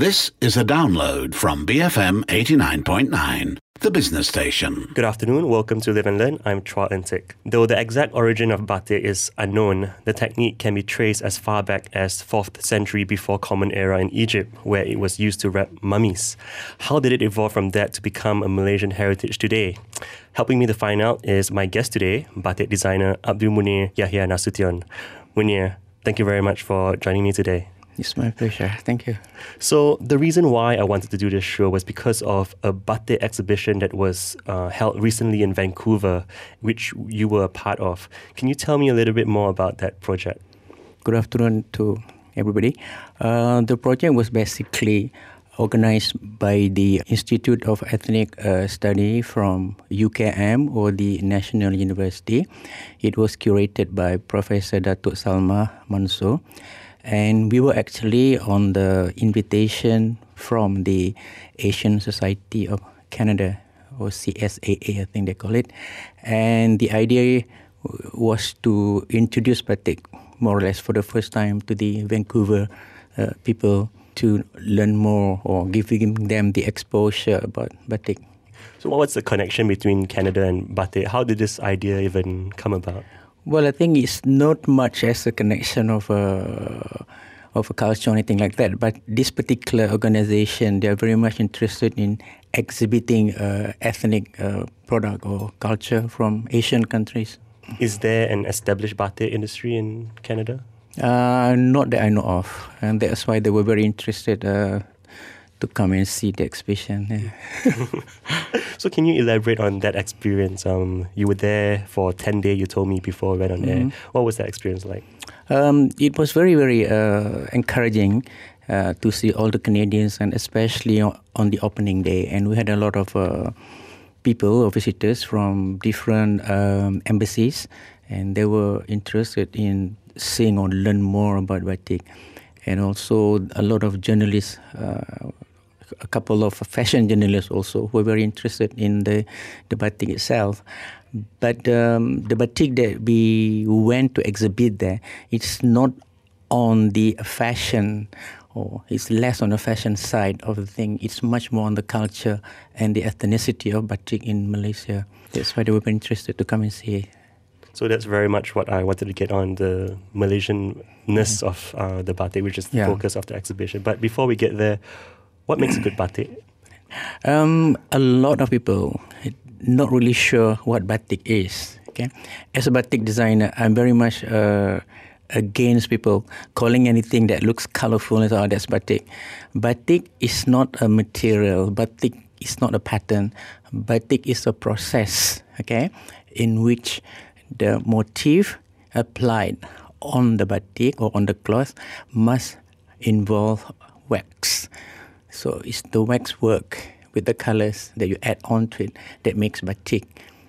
This is a download from BFM 89.9, the business station. Good afternoon, welcome to Live and Learn. I'm Chua Entik. Though the exact origin of batik is unknown, the technique can be traced as far back as 4th century before Common Era in Egypt, where it was used to wrap mummies. How did it evolve from that to become a Malaysian heritage today? Helping me to find out is my guest today, batik designer Abdul Munir Yahya Nasution. Munir, thank you very much for joining me today. It's my pleasure. Thank you. So the reason why I wanted to do this show was because of a batik exhibition that was held recently in Vancouver, which you were a part of. Can you tell me a little bit more about that project? Good afternoon to everybody. The project was basically organized by the Institute of Ethnic Study from UKM or the National University. It was curated by Professor Datuk Salma Mansur. And we were actually on the invitation from the Asian Society of Canada, or CSAA, I think they call it. And the idea was to introduce batik, more or less, for the first time to the Vancouver people to learn more or giving them the exposure about batik. So what's the connection between Canada and batik? How did this idea even come about? Well, I think it's not much as a connection of a culture or anything like that. But this particular organization, they are very much interested in exhibiting ethnic product or culture from Asian countries. Is there an established batik industry in Canada? Not that I know of. And that's why they were very interested to come and see the exhibition. Yeah. So can you elaborate on that experience? You were there for 10 days, you told me before we went on air. What was that experience like? It was very, very encouraging to see all the Canadians, and especially on the opening day. And we had a lot of people or visitors from different embassies, and they were interested in seeing or learn more about batik. And also a lot of journalists, a couple of fashion journalists also were very interested in the batik itself. But the batik that we went to exhibit there, it's not on the fashion, or it's less on the fashion side of the thing. It's much more on the culture and the ethnicity of batik in Malaysia. That's why they were interested to come and see it. So that's very much what I wanted to get on, the Malaysian-ness of the batik, which is the focus of the exhibition. But before we get there, what makes a good batik? A lot of people not really sure what batik is. Okay, as a batik designer, I'm very much against people calling anything that looks colorful as, oh, that's batik. Batik is not a material. Batik is not a pattern. Batik is a process, okay, in which the motif applied on the batik or on the cloth must involve wax. So it's the wax work with the colors that you add onto it that makes batik.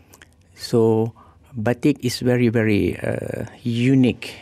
So batik is very, very unique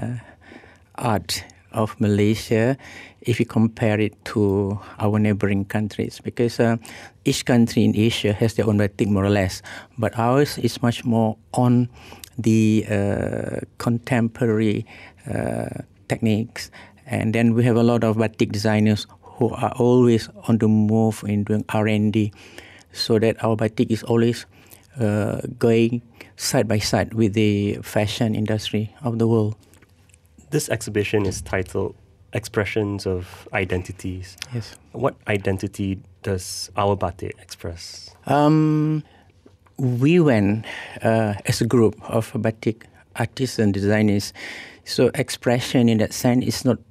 art of Malaysia if you compare it to our neighboring countries, because each country in Asia has their own batik more or less, but ours is much more on the contemporary techniques. And then we have a lot of batik designers who are always on the move in doing R&D, so that our batik is always going side by side with the fashion industry of the world. This exhibition is titled Expressions of Identities. Yes. What identity does our batik express? We went as a group of batik artists and designers. So expression in that sense is not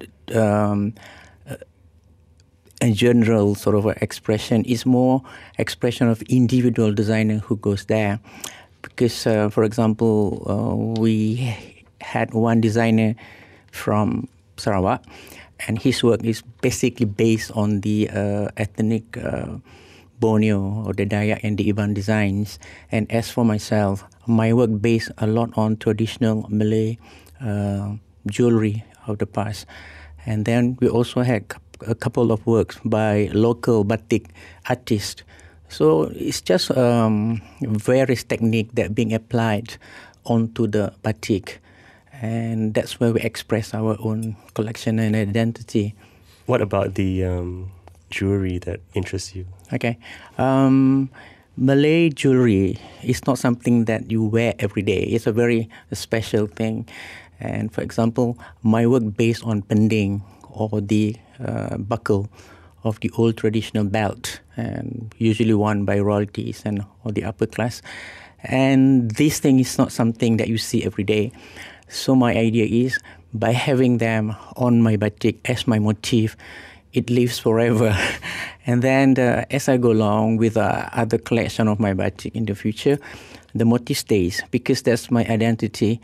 a general sort of expression. It's more expression of individual designer who goes there. Because, for example, we had one designer from Sarawak, and his work is basically based on the ethnic Borneo or the Dayak and the Iban designs. And as for myself, my work based a lot on traditional Malay jewelry of the past. And then we also had a couple of works by local batik artists. So it's just various techniques that are being applied onto the batik. And that's where we express our own collection and identity. What about the jewelry that interests you? Okay. Malay jewelry is not something that you wear every day. It's a very special thing. And for example, my work based on pending or the buckle of the old traditional belt, and usually worn by royalties and or the upper class. And this thing is not something that you see every day. So my idea is, by having them on my batik as my motif, it lives forever. And then as I go along with other collection of my batik in the future, the motif stays because that's my identity.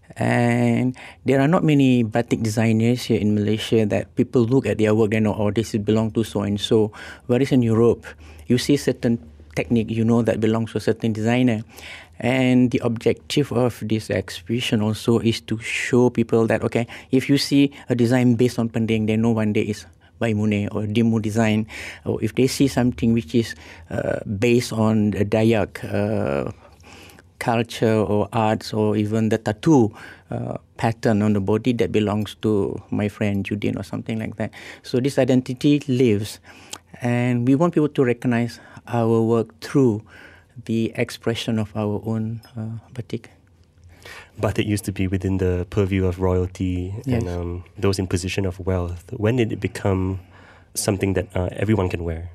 And there are not many batik designers here in Malaysia that people look at their work and know, oh, this belongs to so and so. Whereas in Europe, you see certain technique, you know that belongs to a certain designer. And the objective of this exhibition also is to show people that, okay, if you see a design based on pending, they know one day is by Munir or Dimu design. Or if they see something which is based on the Dayak culture or arts, or even the tattoo pattern on the body, that belongs to my friend Judin or something like that. So this identity lives, and we want people to recognize our work through the expression of our own batik. Batik used to be within the purview of royalty, yes, and those in position of wealth. When did it become something that everyone can wear?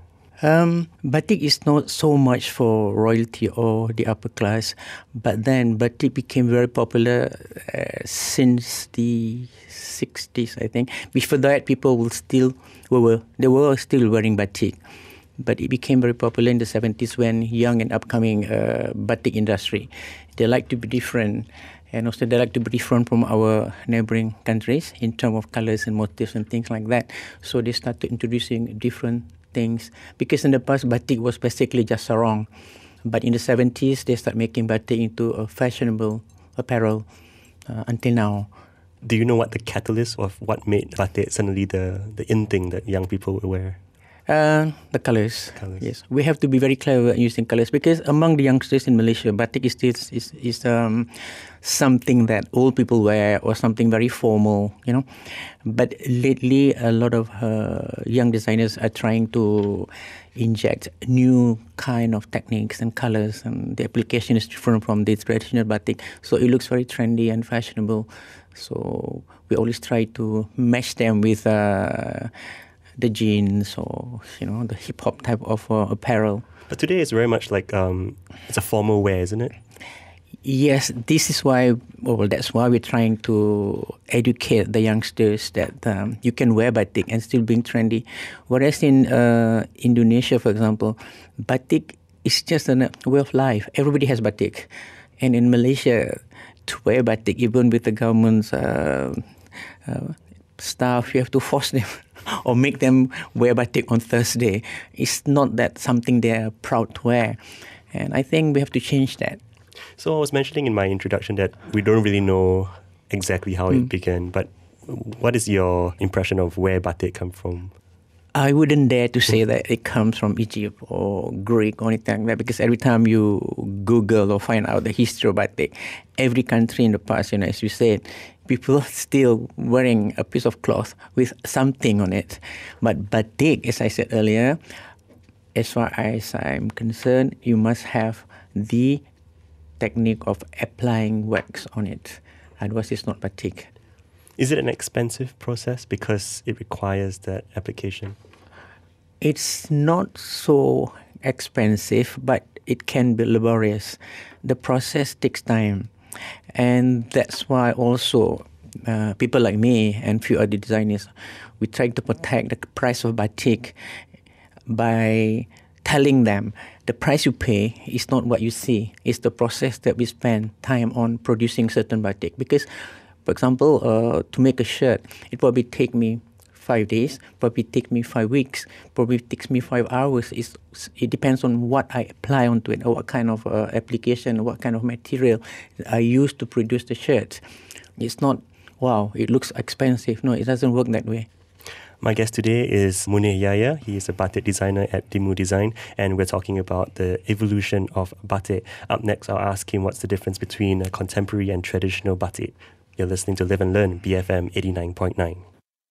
Batik is not so much for royalty or the upper class, but then batik became very popular since the 60s, I think. Before that, people were still wearing batik. But it became very popular in the 70s when young and upcoming batik industry, they like to be different. And also they like to be different from our neighboring countries in terms of colors and motifs and things like that. So they started introducing different things. Because in the past, batik was basically just sarong. But in the 70s, they started making batik into a fashionable apparel until now. Do you know what the catalyst of what made batik suddenly the in thing that young people would wear? The colors. Yes, we have to be very clever using colors, because among the youngsters in Malaysia, batik is still something that old people wear or something very formal, you know. But lately, a lot of young designers are trying to inject new kind of techniques and colors, and the application is different from the traditional batik, so it looks very trendy and fashionable. So we always try to match them with the jeans or, you know, the hip-hop type of apparel. But today it's very much like it's a formal wear, isn't it? Yes, this is why, that's why we're trying to educate the youngsters that you can wear batik and still being trendy. Whereas in Indonesia, for example, batik is just a way of life. Everybody has batik. And in Malaysia, to wear batik, even with the government's staff, you have to force them or make them wear batik on Thursday. It's not that something they're proud to wear. And I think we have to change that. So I was mentioning in my introduction that we don't really know exactly how it began, but what is your impression of where batik come from? I wouldn't dare to say that it comes from Egypt or Greek or anything like that, because every time you Google or find out the history of batik, every country in the past, you know, as you said, people are still wearing a piece of cloth with something on it. But batik, as I said earlier, as far as I'm concerned, you must have the technique of applying wax on it. Otherwise, it's not batik. Is it an expensive process because it requires that application? It's not so expensive, but it can be laborious. The process takes time. And that's why also people like me and few other designers, we try to protect the price of batik by telling them the price you pay is not what you see. It's the process that we spend time on producing certain batik. Because, for example, to make a shirt, it probably take me 5 days, probably take me 5 weeks, probably takes me 5 hours. It depends on what I apply onto it, or what kind of application, what kind of material I use to produce the shirt. It's not, wow, it looks expensive. No, it doesn't work that way. My guest today is Munir Yahya. He is a batik designer at Dimu Design, and we're talking about the evolution of batik. Up next, I'll ask him what's the difference between a contemporary and traditional batik. You're listening to Live and Learn, BFM 89.9.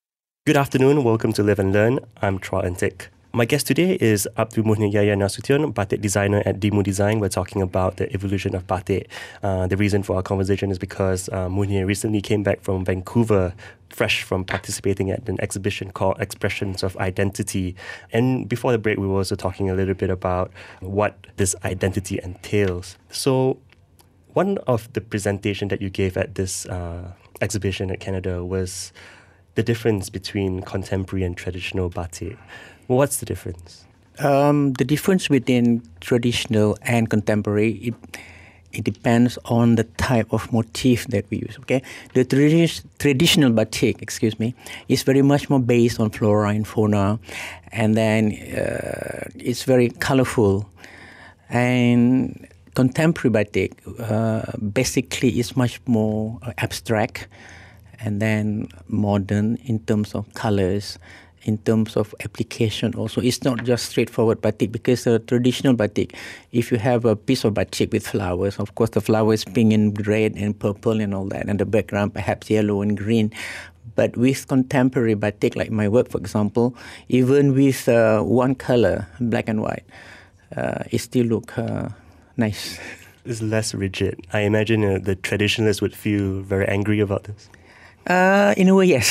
Good afternoon, welcome to Live and Learn. I'm Chua Entik. My guest today is Abdul Muhni Yahya Nasution, batik designer at Dimu Design. We're talking about the evolution of batik. The reason for our conversation is because Muhni recently came back from Vancouver, fresh from participating at an exhibition called Expressions of Identity. And before the break, we were also talking a little bit about what this identity entails. So one of the presentation that you gave at this exhibition at Canada was the difference between contemporary and traditional batik. What's the difference? The difference between traditional and contemporary, it depends on the type of motif that we use. Okay, the traditional batik, is very much more based on flora and fauna, and then it's very colorful. And contemporary batik basically is much more abstract, and then modern in terms of colors, in terms of application also. It's not just straightforward batik, because traditional batik, if you have a piece of batik with flowers, of course the flowers pink and red and purple and all that, and the background perhaps yellow and green. But with contemporary batik, like my work for example, even with one color, black and white, it still look nice. It's less rigid. I imagine the traditionalists would feel very angry about this. In a way, yes.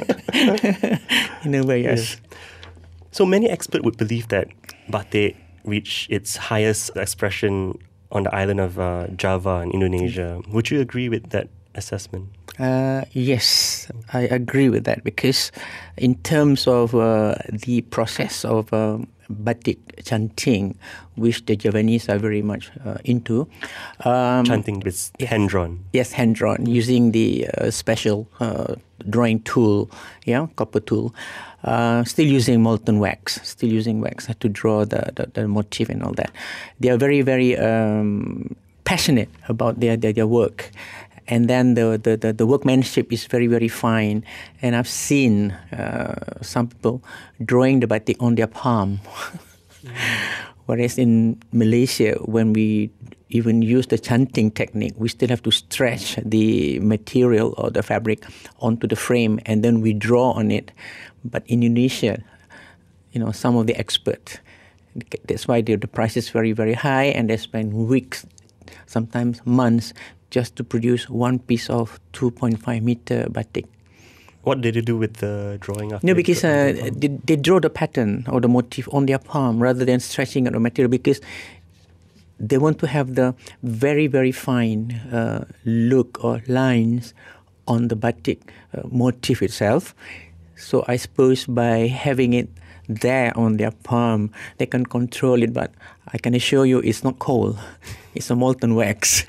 In a way, yes. So many experts would believe that batik reached its highest expression on the island of Java in Indonesia. Would you agree with that assessment? Yes, I agree with that, because in terms of the process of batik chanting, which the Javanese are very much into. Chanting is hand-drawn. Yes, hand-drawn, using the special drawing tool, copper tool. Still using molten wax, to draw the motif and all that. They are very, very passionate about their work. And then the workmanship is very, very fine. And I've seen some people drawing the batik on their palm. Whereas in Malaysia, when we even use the chanting technique, we still have to stretch the material or the fabric onto the frame, and then we draw on it. But in Indonesia, some of the experts, that's why the price is very, very high, and they spend weeks, sometimes months, just to produce one piece of 2.5 meter batik. What did they do with the drawing after? No, because they draw the pattern or the motif on their palm rather than stretching out the material, because they want to have the very, very fine look or lines on the batik motif itself. So I suppose by having it there on their palm, they can control it, but I can assure you it's not coal. It's a molten wax.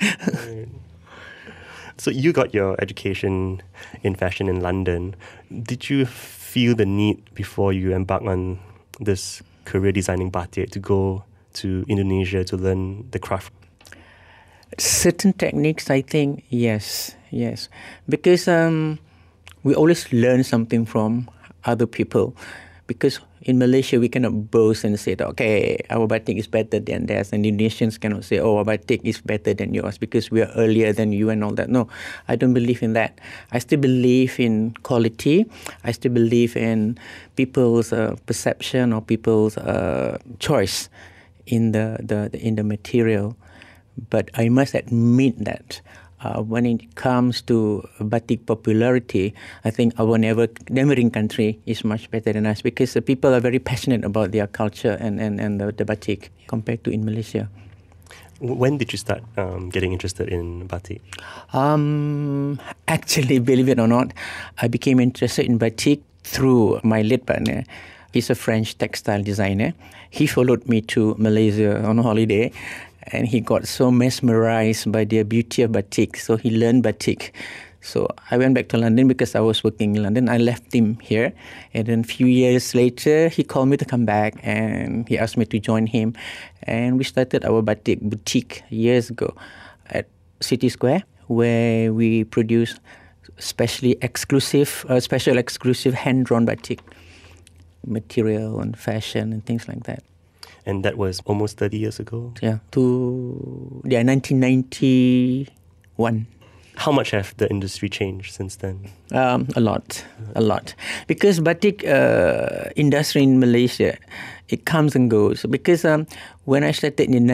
So you got your education in fashion in London. Did you feel the need before you embarked on this career designing batik to go to Indonesia to learn the craft? Certain techniques, I think, yes. Because we always learn something from other people. Because in Malaysia, we cannot boast and say, okay, our batik is better than theirs. And Indonesians cannot say, our batik is better than yours because we are earlier than you and all that. No, I don't believe in that. I still believe in quality. I still believe in people's perception or people's choice in the material. But I must admit that when it comes to batik popularity, I think our neighboring country is much better than us, because the people are very passionate about their culture and the batik compared to in Malaysia. When did you start getting interested in batik? Actually, believe it or not, I became interested in batik through my late partner. He's a French textile designer. He followed me to Malaysia on a holiday, and he got so mesmerized by the beauty of batik. So he learned batik. So I went back to London because I was working in London. I left him here. And then a few years later, he called me to come back, and he asked me to join him. And we started our batik boutique years ago at City Square, where we produce special exclusive hand-drawn batik material and fashion and things like that. And that was almost 30 years ago? Yeah, 1991. How much have the industry changed since then? A lot. Because batik industry in Malaysia, it comes and goes. Because when I started in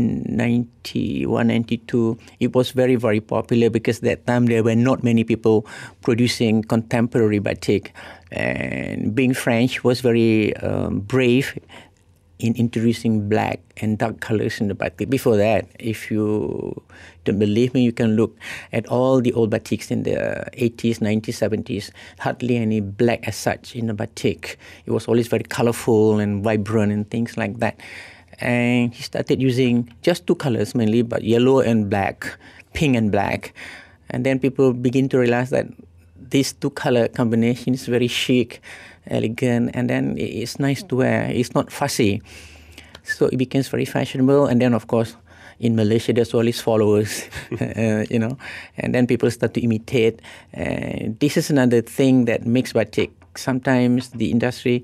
1991, 92, it was very, very popular because that time there were not many people producing contemporary batik. And being French was very brave in introducing black and dark colors in the batik. Before that, if you don't believe me, you can look at all the old batiks in the 80s, 90s, 70s. Hardly any black as such in the batik. It was always very colorful and vibrant and things like that. And he started using just two colors mainly, but yellow and black, pink and black. And then people begin to realize that these two color combination is very chic, elegant, and then it's nice to wear. It's not fussy. So it becomes very fashionable. And then, of course, in Malaysia, there's all these followers, and then people start to imitate. This is another thing that makes batik. Sometimes the industry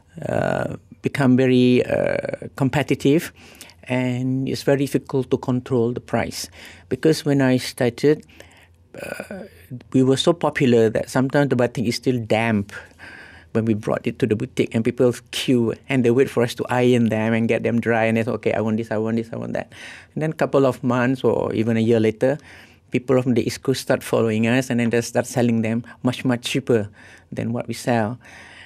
become very competitive, and it's very difficult to control the price. Because when I started, we were so popular that sometimes the batik is still damp when we brought it to the boutique, and people queue and they wait for us to iron them and get them dry, and they say, okay, I want this, I want this, I want that. And then a couple of months or even a year later, people from the East Coast start following us, and then they start selling them much, much cheaper than what we sell.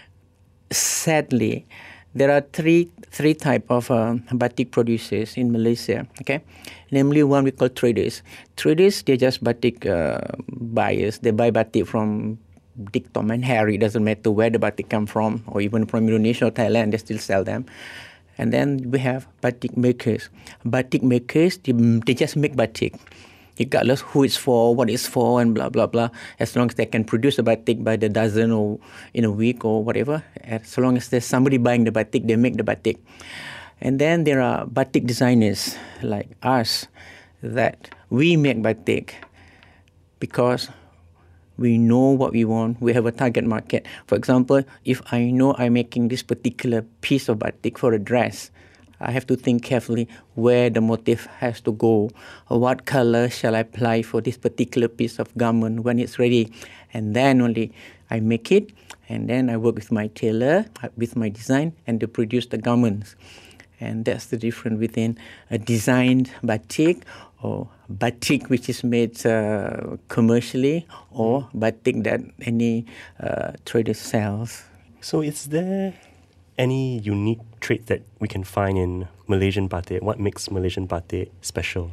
Sadly, there are three type of batik producers in Malaysia, okay? Namely, one we call traders. Traders, they're just batik buyers. They buy batik from Dick, Tom and Harry. It doesn't matter where the batik come from, or even from Indonesia or Thailand, they still sell them. And then we have batik makers. Batik makers, they just make batik, regardless who it's for, what it's for, and blah, blah, blah. As long as they can produce a batik by the dozen or in a week or whatever, as long as there's somebody buying the batik, they make the batik. And then there are batik designers like us, that we make batik because we know what we want. We have a target market. For example, if I know I'm making this particular piece of batik for a dress, I have to think carefully where the motif has to go, or what color shall I apply for this particular piece of garment when it's ready. And then only I make it, and then I work with my tailor, with my design, and to produce the garments. And that's the difference between a designed batik or batik which is made commercially, or batik that any trader sells. So is there any unique trait that we can find in Malaysian batik? What makes Malaysian batik special?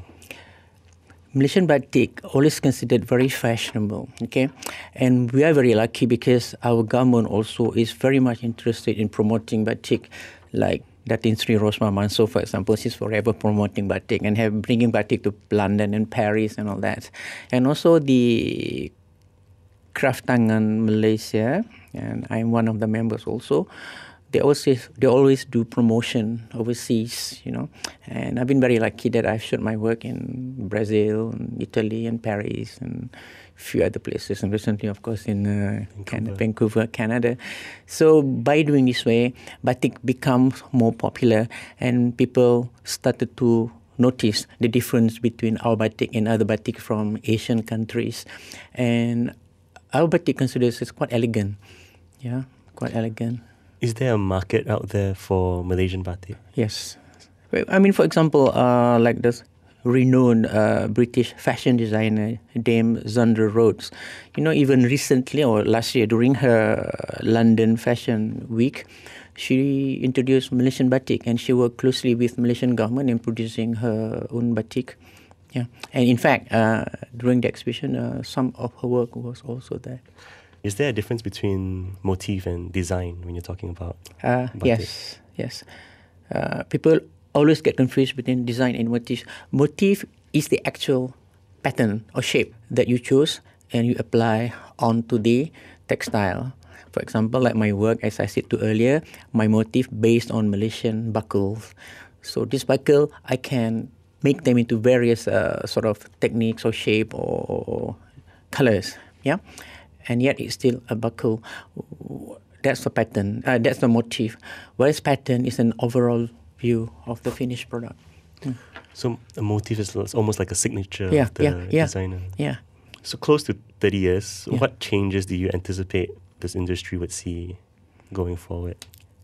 Malaysian batik always considered very fashionable, okay? And we are very lucky because our government also is very much interested in promoting batik, like Datin Sri Rosmah Mansor, for example. She's forever promoting batik and bringing batik to London and Paris and all that. And also the Kraft Tangan Malaysia, and I'm one of the members also. They always do promotion overseas, And I've been very lucky that I've shown my work in Brazil, and Italy, and Paris, and a few other places. And recently, of course, in Vancouver, Canada. So by doing this way, batik becomes more popular, and people started to notice the difference between our batik and other batik from Asian countries. And our batik considers it's quite elegant. Yeah, quite elegant. Is there a market out there for Malaysian batik? Yes. I mean, for example, like this renowned British fashion designer, Dame Zandra Rhodes. Even recently or last year during her London Fashion Week, she introduced Malaysian batik, and she worked closely with Malaysian government in producing her own batik. Yeah. And in fact, during the exhibition, some of her work was also there. Is there a difference between motif and design when you're talking about batik? Yes. People always get confused between design and motif. Motif is the actual pattern or shape that you choose and you apply onto the textile. For example, like my work, as I said to earlier, my motif based on Malaysian buckles. So this buckle, I can make them into various sort of techniques or shape or colors. Yeah. And yet it's still a buckle. That's the pattern. That's the motif. Whereas pattern is an overall view of the finished product. So a motif is almost like a signature of the designer. Yeah. So close to 30 years, what changes do you anticipate this industry would see going forward?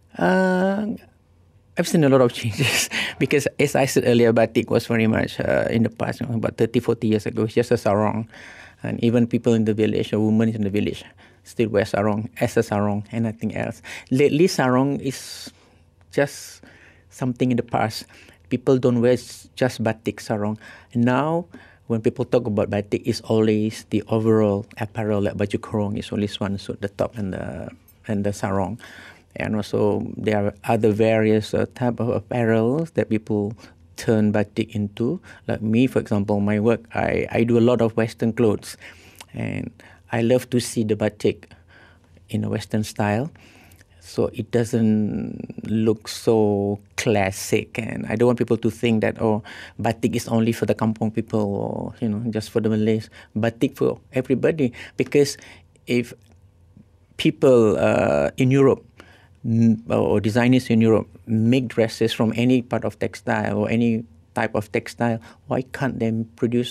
I've seen a lot of changes because, as I said earlier, batik was very much in the past, about 30, 40 years ago, just a sarong. And even people in the village, or women in the village, still wear sarong as a sarong and nothing else. Lately, sarong is just something in the past. People don't wear just batik sarong. Now, when people talk about batik, it's always the overall apparel, like baju kurung is only one suit, the top and the sarong. And also there are other various type of apparel that people turn batik into. Like me, for example, my work, I do a lot of Western clothes. And I love to see the batik in a Western style. So it doesn't look so classic, and I don't want people to think that batik is only for the kampong people or just for the Malays. Batik for everybody, because if people in Europe or designers in Europe make dresses from any part of textile or any type of textile, why can't they produce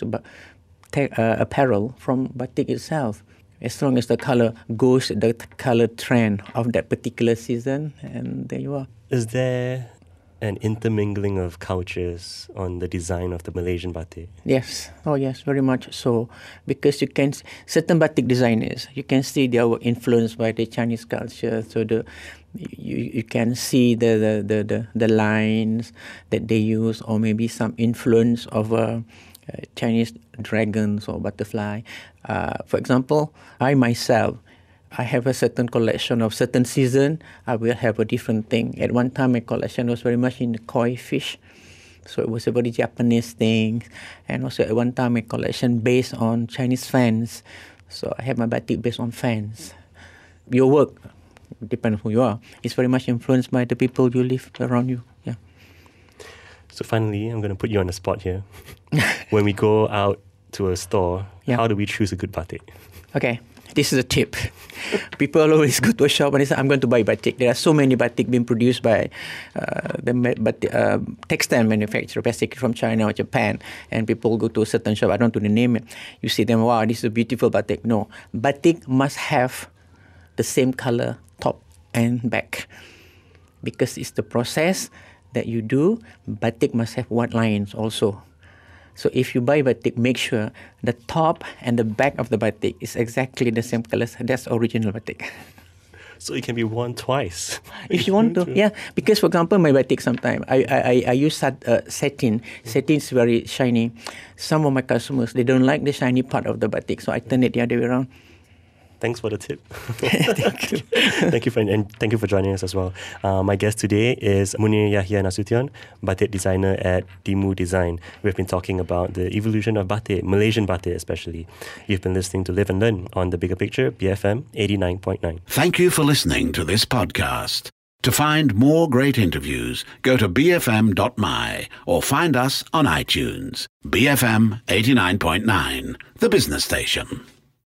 apparel from batik itself? As long as the color goes the color trend of that particular season, and there you are. Is there an intermingling of cultures on the design of the Malaysian batik? Yes. Oh, yes, very much so. Because certain batik designers, you can see they are influenced by the Chinese culture. So you can see the lines that they use, or maybe some influence of Chinese dragons or butterfly. For example, I myself, I have a certain collection of certain season. I will have a different thing. At one time, my collection was very much in the koi fish. So it was a very Japanese thing. And also at one time, my collection based on Chinese fans. So I have my batik based on fans. Your work, depending on who you are, is very much influenced by the people you live around you. Yeah. So finally, I'm going to put you on the spot here. When we go out to a store, how do we choose a good batik? Okay, this is a tip. People always go to a shop and they say, I'm going to buy batik. There are so many batik being produced by textile manufacturer, basically from China or Japan. And people go to a certain shop, I don't know the name. You see them, wow, this is a beautiful batik. No, batik must have the same color, top and back. Because it's the process that you do. Batik must have white lines also. So if you buy batik, make sure the top and the back of the batik is exactly the same color. That's original batik. So it can be worn twice. If you want to, yeah. Because for example, my batik sometimes, I use satin. Satin is very shiny. Some of my customers, they don't like the shiny part of the batik. So I turn it the other way around. Thanks for the tip. Thank you. Thank you for joining us as well. My guest today is Munir Yahya Nasution, batik designer at Timu Design. We've been talking about the evolution of batik, Malaysian batik especially. You've been listening to Live and Learn on The Bigger Picture, BFM 89.9. Thank you for listening to this podcast. To find more great interviews, go to bfm.my or find us on iTunes. BFM 89.9, the business station.